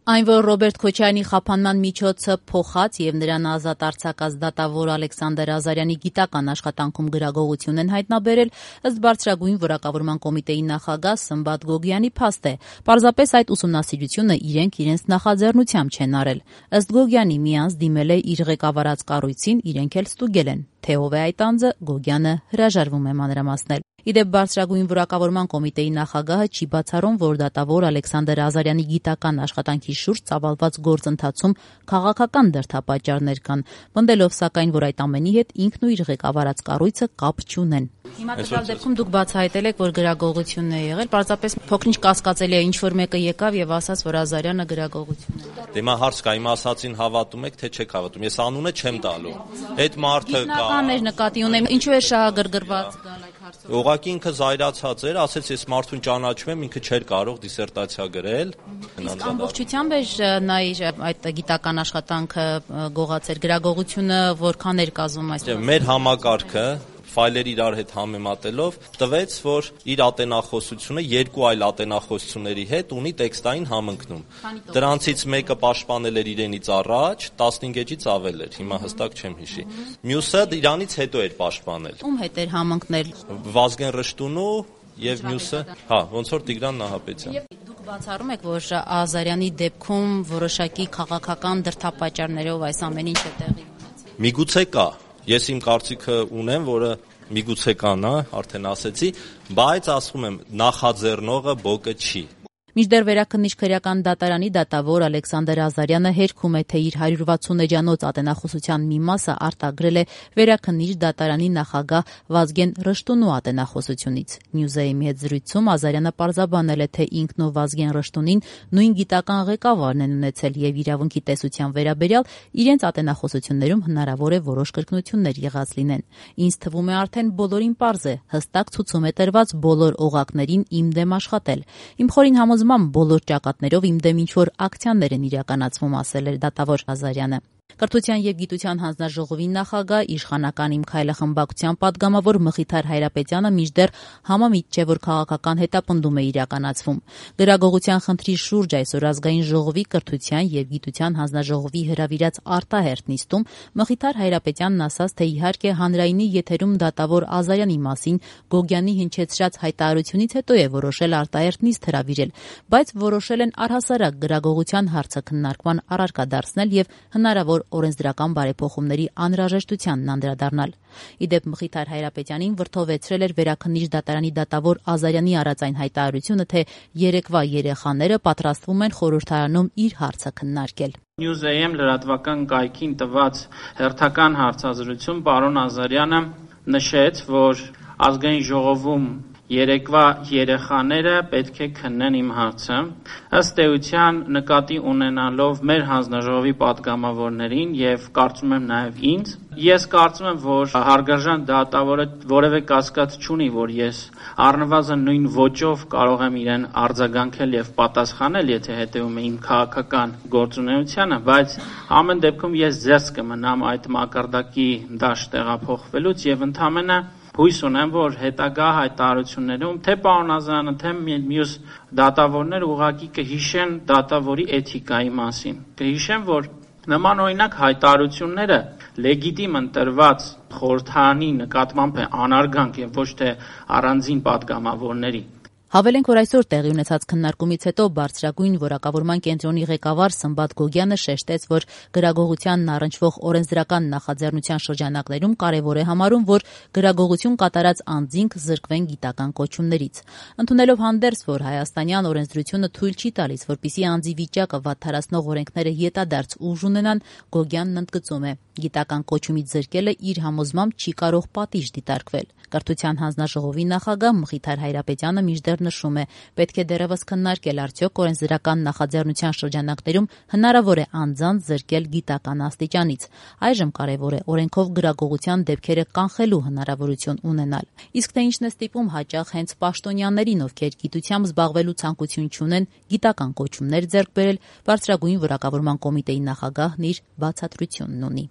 Այն, որ Ռոբերտ Քոչարյանի խափանման միջոցը փոխած եւ նրան ազատ արձակած դատավոր Ալեքսանդր Ազարյանի գիտական աշխատանքում գրագողություն են հայտնաբերել, ըստ Բարձրագույն որակավորման կոմիտեի նախագահ Սմբատ Գոգյանի փաստ է։ Պարզապես այդ ուսումնասիրությունը իրենք իրենց նախաձեռնությամբ չեն արել։ Ըստ Գոգյանի միանց դիմել է իր ղեկավարած կառույցին, իրենք էլ ստուգել են, թե ով է այդ անձը, Գոգյանը հրաժարվում է մանրամասնել։ Իդեպ Բարձրագույն որակավորման կոմիտեի նախագահը չի բացառում, որ դատավոր Ալեքսանդր Ազարյանի գիտական աշխատանքի շուրջ ծավալված գործընթացում քաղաքական դրդապատճառներ կան, պնդելով սակայն, որ այդ ամենի հետ ինքն ու իր ղեկավարած կառույցը կապ չունեն։ Հիմա տվյալ դեպքում դուք բացահայտել եք, որ գրագողություն է եղել, պարզապես փոքրինչ կասկածելի է, ինչ որ մեկը եկավ եւ ասաց, որ Ազարյանը գրագողություն է։ Դե հիմա հարց կա, իմ ասածին հավատում եք, թե չեք հավատում։ Ես անունը չեմ տալու։ Այդ մարդը կա։ Ինքնականներ նկատի ունեմ, ինչու է շահագրգռված գալ այդ հարցով։ Ուղղակի ինքը զայրացած էր, ասեց ես մարդուն ճանաչում եմ, ինքը չէր կարող դիսերտացիա գրել։ Իսկ ամբողջությամբ էր նա իր այդ գիտական աշխատանքը գողացել, գրագողությունը որքան էր կազմում այսպես։ Մեր համակարգը ֆայլեր իրար հետ համեմատելով տվեց, որ իր ատենախոսությունը երկու այլ ատենախոսությունների հետ ունի տեքստային համընկնում։ Դրանցից մեկը պաշտպանել էր իրենից առաջ, 15 էջից ավել էր, հիմա հստակ չեմ հիշի։ Մյուսը իրանից հետո էր պաշտպանել։ Ում հետ էր համընկնել։ Վազգեն Ռշտունու եւ մյուսը, ոնց որ Տիգրան Նահապետյան։ Դուք բացառում եք, որ Ազարյանի դեպքում որոշակի քաղաքական դրդապատճառներով այս ամեն ինչ է տեղի ունեցել։ Միգուցե կա։ Ես իմ կարծիքը ունեմ, որը միգուցե կան, արդեն ասեցի, բայց ասում եմ, նախաձեռնողը բոկը չի։ Մինչդեռ Վերաքննիչ քրեական դատարանի դատավոր Ալեքսանդր Ազարյանը հերքում է, թե իր 160 էջանոց ատենախոսության մի մասը արտագրել է Վերաքննիչ դատարանի նախագահ Վազգեն Ռշտունու ատենախոսությունից։ Նյուզեյի հետ զրույցում Ազարյանը պարզաբանել է, թե ինքն ու Վազգեն Ռշտունին նույն գիտական ղեկավարն են ունեցել եւ իրավունքի տեսության վերաբերյալ իրենց ատենախոսություններում հնարավոր է որոշ կրկնություններ եղած լինեն։ Ինձ թվում է արդեն բոլորին պարզ է, հստակ ցուցում է տրված բոլոր օղակներին իմ դեմ աշխատել։ Իմ խորին բոլոր ճակատներով իմ դեմ ինչ-որ ակցիաներ են իրականացվում, ասել էր դատավոր Ազարյանը։ Կրթության եւ գիտության հանձնաժողովի նախագահ իշխանական Իմ քայլը խմբակցության падգամավոր Մխիթար Հայրապետյանը մինչդեռ համամիտ չէ, որ քաղաքական հետապնդում է իրականացվում։ Գրագողության խնդրի շուրջ այսօր ազգային ժողովի կրթության եւ գիտության հանձնաժողովի հրավիրած արտահերթ նիստում Մխիթար Հայրապետյանն ասաց, թե իհարկե հանրայինի եթերում դատավոր Ազարյանի մասին Գոգյանի հնչեցրած հայտարարությունից հետո է որոշել արտահերթ նիստ հրավիրել, բայց որոշել են առհասարակ գրագողության հարցը քննարկման առարկա դարձնել եւ հնարավոր օրենսդրական բարեփոխումների անհրաժեշտությանն անդրադառնալ։ Իդեպ Մխիթար Հայրապետյանին վրդովեցրել էր Վերաքննիչ դատարանի դատավոր Ազարյանի արած այն հայտարարությունը, թե երեկվա երեխաները պատրաստվում են խորհրդարանում իր հարցը քննարկել։ News.am լրատվական կայքին տված հերթական հարցազրույցում պարոն Ազարյանը նշեց, որ ազգային ժողովում երեկվա երեխաները պետք է քննեն իմ հարցը, ըստ էության նկատի ունենալով մեր հանձնաժողովի падգամավորներին եւ կարծում եմ նաեւ ինձ, ես կարծում եմ, որ հարգարժան դատավորը որևէ կասկած չունի, որ ես առնվազն նույն ոճով կարող եմ իրեն արձագանքել եւ պատասխանել, եթե հետեւում է իմ քաղաքական գործունեությանը, բայց ամեն դեպքում ես զերծ կմնամ այդ մակարդակի դաշտ տեղափոխվելուց եւ ընդամենը հույս ունեմ, որ հետագա հայտարարություններում թե պարոն Ազարյանը, թե մյուս դատավորներ ուղղակի կհիշեն դատավորի էթիկայի մասին։ Կհիշեն, որ նմանօրինակ հայտարարությունները լեգիտիմ ընտրված խորհրդարանի նկատմամբ է անարգանք եւ ոչ թե առանձին падգամավորների։ Հավելենք, որ այսօր տեղի ունեցած քննարկումից հետո Բարձրագույն որակավորման կենտրոնի ղեկավար Սմբատ Գոգյանը շեշտեց, որ գրագողությանն առնչվող օրենսդրական նախաձեռնության շրջանակներում կարևոր է համարում, որ գրագողություն կատարած անձինք զրկվեն գիտական կոչումներից։ Ընդունելով հանդերձ, որ հայաստանյան օրենսդրությունը թույլ չի տալիս, որպիսի անձի վիճակը վատթարացնող օրենքները յետադարձ ուժ ունենան, Գոգյանն ընդգծում է. գիտական կոչումից զրկելը իր համոզմամբ չի կարող պատիժ դիտարկվել։ Կրթության հանձնաժողովի նախագահ Մխիթար Հայրապետյանը մինչդեռ նշում է, պետք է դեռևս քննարկել արդյոք օրենսդրական նախաձեռնության շրջանակներում հնարավոր է անձանց զրկել գիտական աստիճանից։ Այժմ կարևոր է օրենքով գրագողության դեպքերը կանխելու հնարավորություն ունենալ։ Իսկ թե ինչն է ստիպում հաճախ հենց պաշտոնյաներին, ովքեր գիտությամբ զբաղվելու ցանկություն չունեն, գիտական կոչումներ ձեռք բերել, Բարձրագույն որակավորման կոմիտեի նախագահն իր բացատրությունն ունի։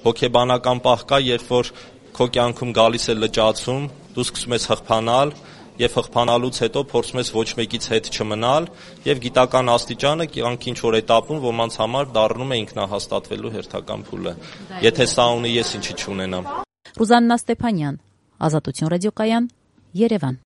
Հոգեբանական պահ կա, երբ որ քո կյանքում գալիս է լճացում, դու սկսում ես հղփանալ եւ խփանալուց հետո փորձում ես ոչ մեկից հետ չմնալ եւ գիտական աստիճանը կյանքի ինչ որ էտապում ոմանց համար դառնում է ինքնահաստատվելու հերթական փուլը։ Եթե սա ունի, ես ինչի չունենամ։ Ռուզաննա Ստեփանյան, Ազատություն ռադիոկայան, Երևան։